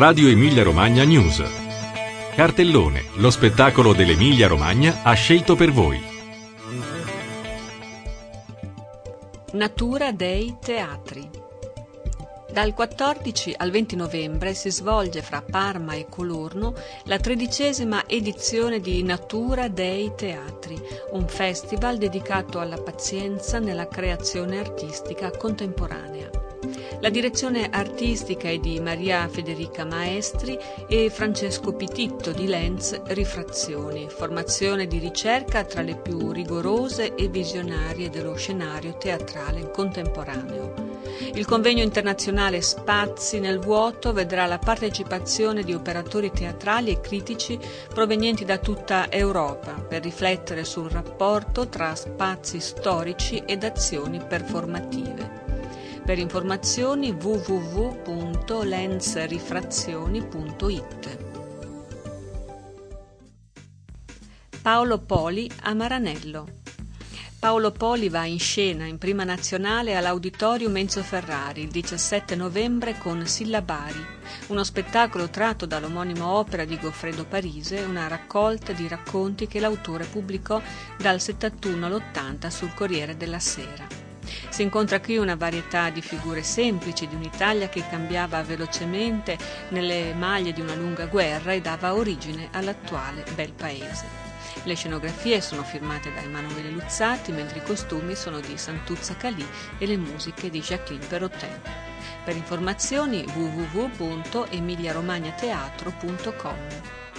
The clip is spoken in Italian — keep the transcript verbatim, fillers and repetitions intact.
Radio Emilia Romagna News. Cartellone, lo spettacolo dell'Emilia Romagna ha scelto per voi. Natura dei teatri. Dal quattordici al venti novembre si svolge fra Parma e Colorno la tredicesima edizione di Natura dei teatri, un festival dedicato alla pazienza nella creazione artistica contemporanea. La direzione artistica è di Maria Federica Maestri e Francesco Pititto di Lenz Rifrazioni, formazione di ricerca tra le più rigorose e visionarie dello scenario teatrale contemporaneo. Il convegno internazionale Spazi nel vuoto vedrà la partecipazione di operatori teatrali e critici provenienti da tutta Europa per riflettere sul rapporto tra spazi storici ed azioni performative. Per informazioni w w w punto lenzrifrazioni punto it. Paolo Poli a Maranello. Paolo Poli va in scena in prima nazionale all'Auditorium Enzo Ferrari il diciassette novembre con Sillabari, uno spettacolo tratto dall'omonima opera di Goffredo Parise, una raccolta di racconti che l'autore pubblicò dal settantuno all'ottanta sul Corriere della Sera. Si incontra qui una varietà di figure semplici di un'Italia che cambiava velocemente nelle maglie di una lunga guerra e dava origine all'attuale bel paese. Le scenografie sono firmate da Emanuele Luzzati, mentre i costumi sono di Santuzza Calì e le musiche di Jacqueline Perrotin. Per informazioni w w w punto emilia romagna teatro punto com.